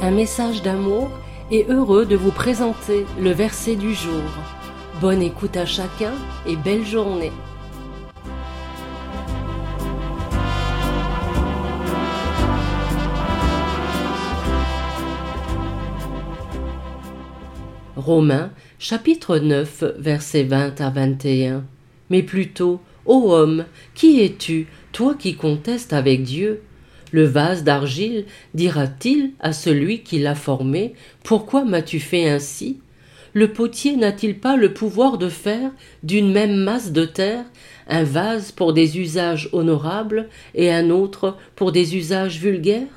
un message d'amour et heureux de vous présenter le verset du jour. Bonne écoute à chacun et belle journée. Romains, chapitre 9, versets 20 à 21. Mais plutôt, ô homme, qui es-tu, toi qui contestes avec Dieu? Le vase d'argile dira-t-il à celui qui l'a formé, pourquoi m'as-tu fait ainsi? Le potier n'a-t-il pas le pouvoir de faire, d'une même masse de terre, un vase pour des usages honorables et un autre pour des usages vulgaires?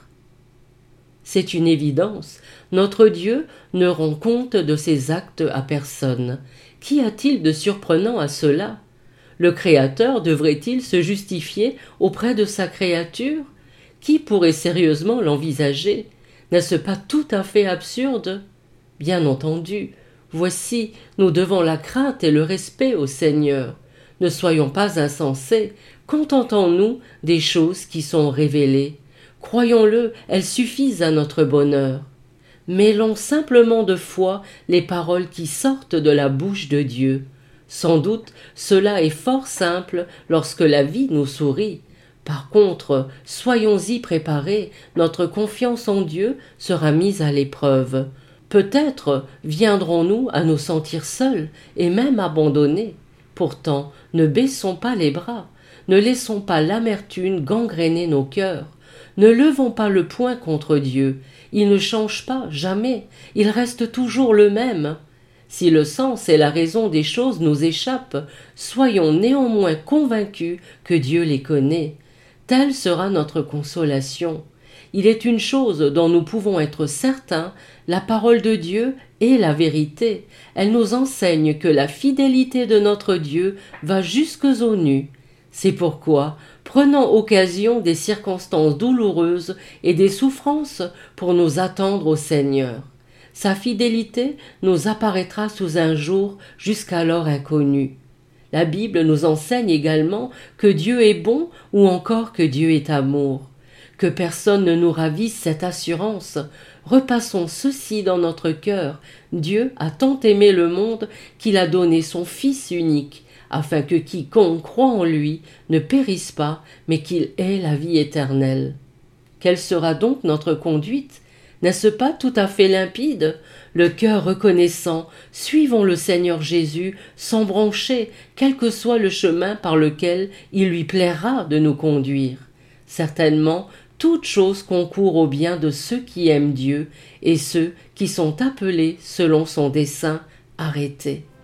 C'est une évidence, notre Dieu ne rend compte de ses actes à personne. Qu'y a-t-il de surprenant à cela? Le Créateur devrait-il se justifier auprès de sa créature? Qui pourrait sérieusement l'envisager? N'est-ce pas tout à fait absurde? Bien entendu, voici, nous devons la crainte et le respect au Seigneur. Ne soyons pas insensés, contentons-nous des choses qui sont révélées. Croyons-le, elles suffisent à notre bonheur. Mêlons simplement de foi les paroles qui sortent de la bouche de Dieu. Sans doute, cela est fort simple lorsque la vie nous sourit. Par contre, soyons-y préparés, notre confiance en Dieu sera mise à l'épreuve. Peut-être viendrons-nous à nous sentir seuls et même abandonnés. Pourtant, ne baissons pas les bras, ne laissons pas l'amertume gangréner nos cœurs. Ne levons pas le poing contre Dieu, il ne change pas, jamais, il reste toujours le même. Si le sens et la raison des choses nous échappent, soyons néanmoins convaincus que Dieu les connaît. Telle sera notre consolation. Il est une chose dont nous pouvons être certains, la parole de Dieu est la vérité. Elle nous enseigne que la fidélité de notre Dieu va jusques aux nues. C'est pourquoi, prenons occasion des circonstances douloureuses et des souffrances pour nous attendre au Seigneur. Sa fidélité nous apparaîtra sous un jour jusqu'alors inconnu. La Bible nous enseigne également que Dieu est bon ou encore que Dieu est amour. Que personne ne nous ravisse cette assurance. Repassons ceci dans notre cœur. Dieu a tant aimé le monde qu'il a donné son Fils unique, afin que quiconque croit en lui ne périsse pas, mais qu'il ait la vie éternelle. Quelle sera donc notre conduite? N'est-ce pas tout à fait limpide? Le cœur reconnaissant, suivons le Seigneur Jésus sans broncher, quel que soit le chemin par lequel il lui plaira de nous conduire. Certainement, toute chose concourt au bien de ceux qui aiment Dieu et ceux qui sont appelés selon son dessein arrêté.